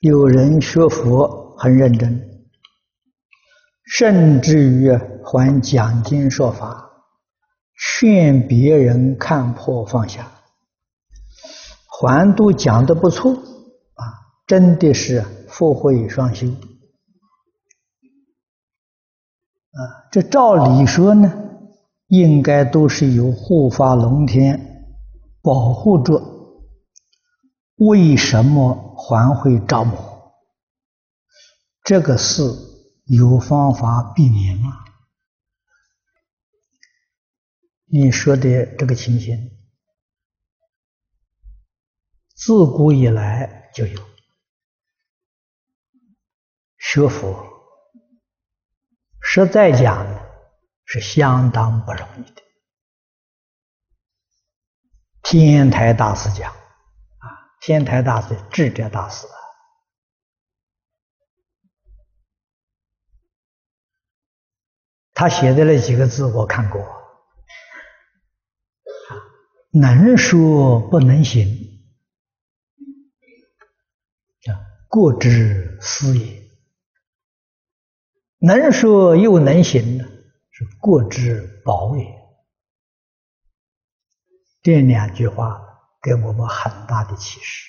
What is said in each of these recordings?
有人学佛很认真，甚至于还讲经说法，劝别人看破放下，还都讲得不错啊，真的是福慧双修啊。这照理说呢，应该都是由护法龙天保护着，为什么还会着魔？这个事有方法避免吗？你说的这个情形，自古以来就有。学佛实在讲呢，是相当不容易的。天台大师讲啊，天台大师智者大师啊，他写的那几个字我看过，能说不能行，过之思也。能说又能行呢，是过之宝也。这两句话给我们很大的启示。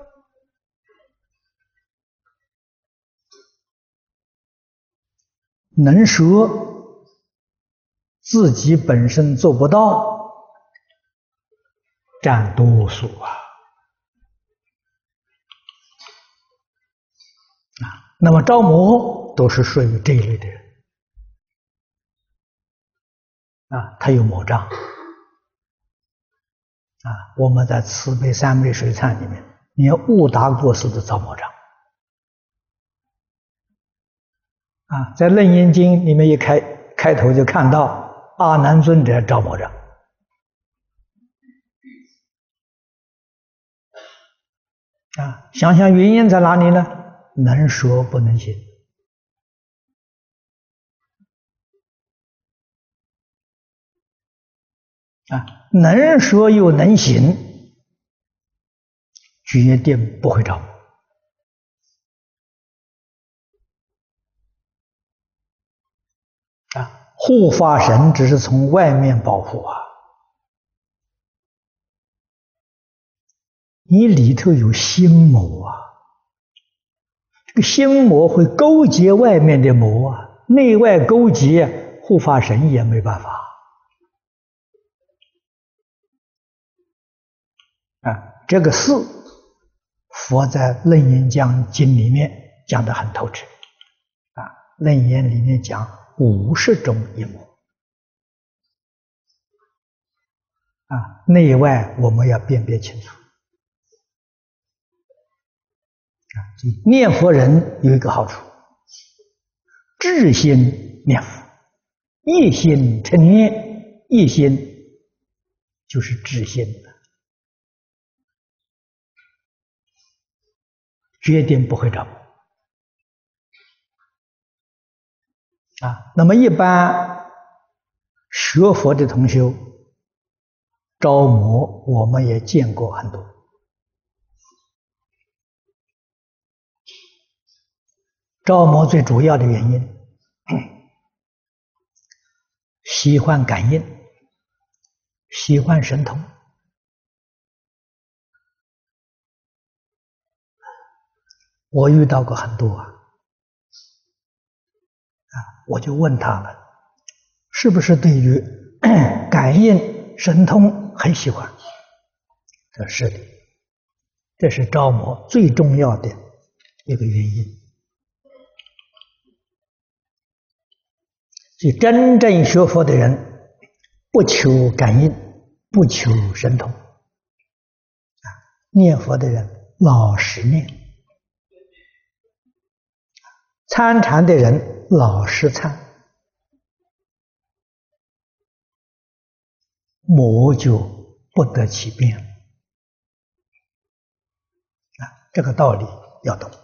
能说自己本身做不到，占多数啊。那么着魔都是属于这一类的人啊，他有魔障啊。我们在慈悲三昧水忏里面，连悟达过世的遭魔障啊，在楞严经里面一开头就看到阿难尊者遭魔障啊。想想原因在哪里呢？能说不能行啊，能说又能行，决定不会着魔啊。护法神只是从外面保护啊，你里头有心魔啊，这个心魔会勾结外面的魔啊，内外勾结，护法神也没办法啊。这个事佛在《楞严经》里面讲得很透彻啊，《楞严》里面讲50种阴魔啊，内外我们要辨别清楚。念佛人有一个好处，至心念佛，一心称念，一心就是至心的，决定不会着魔啊。那么一般学佛的同修着魔，我们也见过很多。着魔最主要的原因，喜欢感应，喜欢神通。我遇到过很多我就问他了，是不是对于感应神通很喜欢？这是的，这是着魔最重要的一个原因。所以真正学佛的人不求感应，不求神通念佛的人老实念，参禅的人老实参，魔就不得其便这个道理要懂。